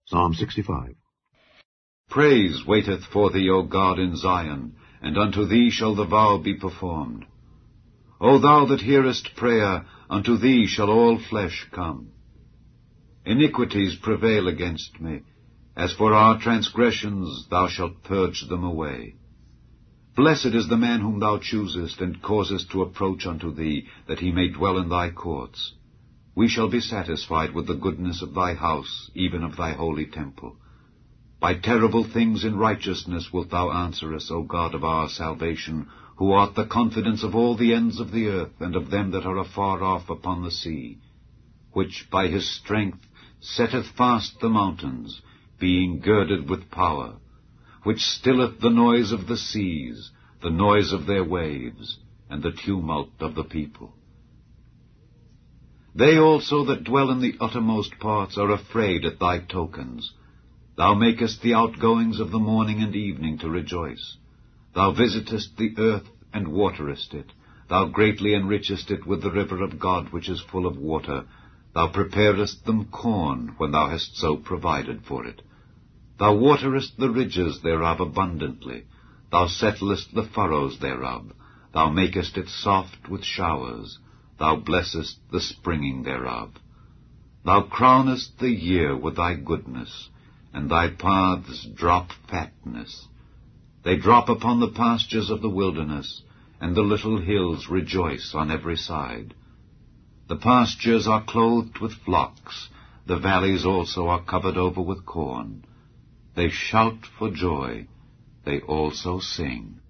Psalm 65. Praise waiteth for thee, O God, in Zion, and unto thee shall the vow be performed. O thou that hearest prayer, unto thee shall all flesh come. Iniquities prevail against me. As for our transgressions, thou shalt purge them away. Blessed is the man whom thou choosest, and causest to approach unto thee, that he may dwell in thy courts. We shall be satisfied with the goodness of thy house, even of thy holy temple. By terrible things in righteousness wilt thou answer us, O God of our salvation, who art the confidence of all the ends of the earth, and of them that are afar off upon the sea, which by his strength setteth fast the mountains, being girded with power, which stilleth the noise of the seas, the noise of their waves, and the tumult of the people. They also that dwell in the uttermost parts are afraid at thy tokens. Thou makest the outgoings of the morning and evening to rejoice. Thou visitest the earth and waterest it. Thou greatly enrichest it with the river of God, which is full of water. Thou preparest them corn, when thou hast so provided for it. Thou waterest the ridges thereof abundantly. Thou settlest the furrows thereof. Thou makest it soft with showers. Thou blessest the springing thereof. Thou crownest the year with thy goodness, and thy paths drop fatness. They drop upon the pastures of the wilderness, and the little hills rejoice on every side. The pastures are clothed with flocks, the valleys also are covered over with corn. They shout for joy, they also sing.